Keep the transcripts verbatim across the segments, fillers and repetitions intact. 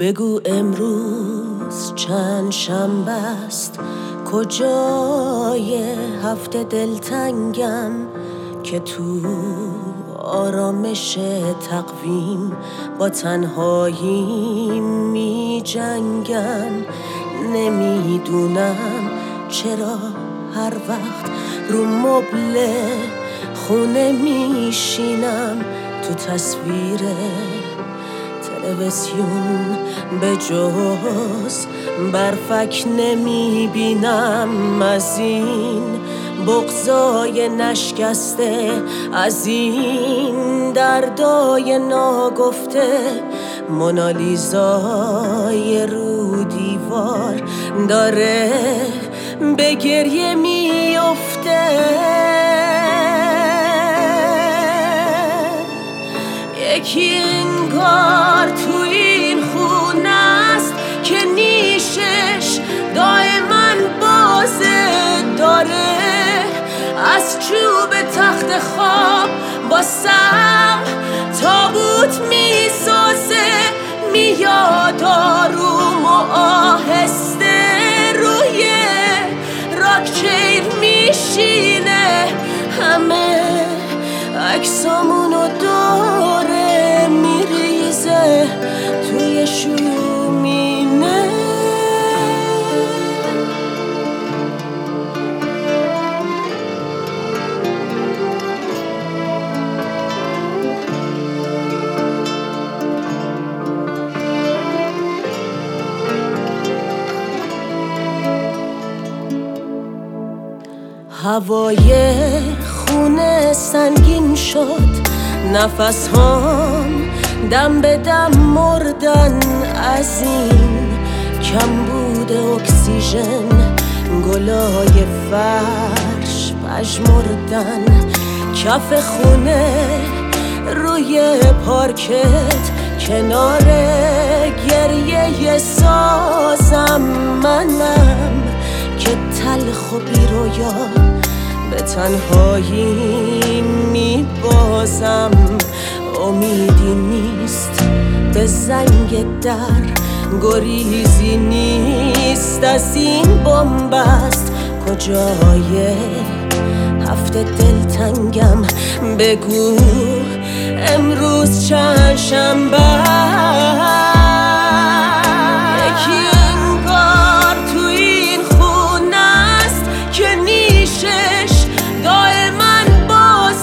بگو امروز چند شنبه است، کجای هفته دلتنگم که تو آرامش تقویم با تنهایی می جنگم. نمیدونم چرا هر وقت رو مبل خونه میشینم، تو تصویر تلویزیون به جز برفک نمیبینم. از این بغضای نشکسته، از این دردای ناگفته، مونالیزای رو دیوار داره به گریه میفته. یکی انگار تو این خونه است که نیشش دائما بازه، داره از چوب تخت خواب با سم تابوت میسازه، میاد آروم و آهسته روی راکچیر میشینه. همه عکسامونو داره میریزه توی شومینه. هوای خونه سنگین شد، نفس هام دم به دم مردن از این کمبود اکسیژن. گلای فرش پژمردن کف خونه، روی پارکت کنار گریه سازم. منم که تلخ و بی رویا به تنهایی میبازم. امیدی نیست به زنگ در، گریزی نیست از این بنبست. کجای هفته دلتنگم، بگو امروز چند شنبه.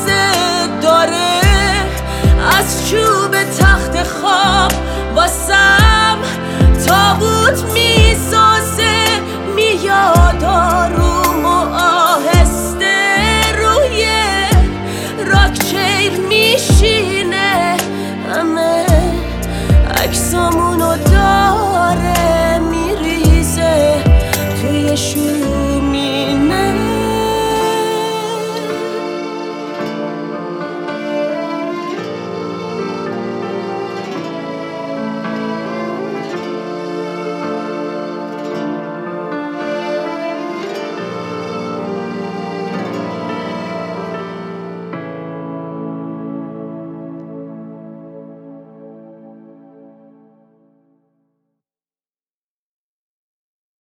چوب تخت خواب واسه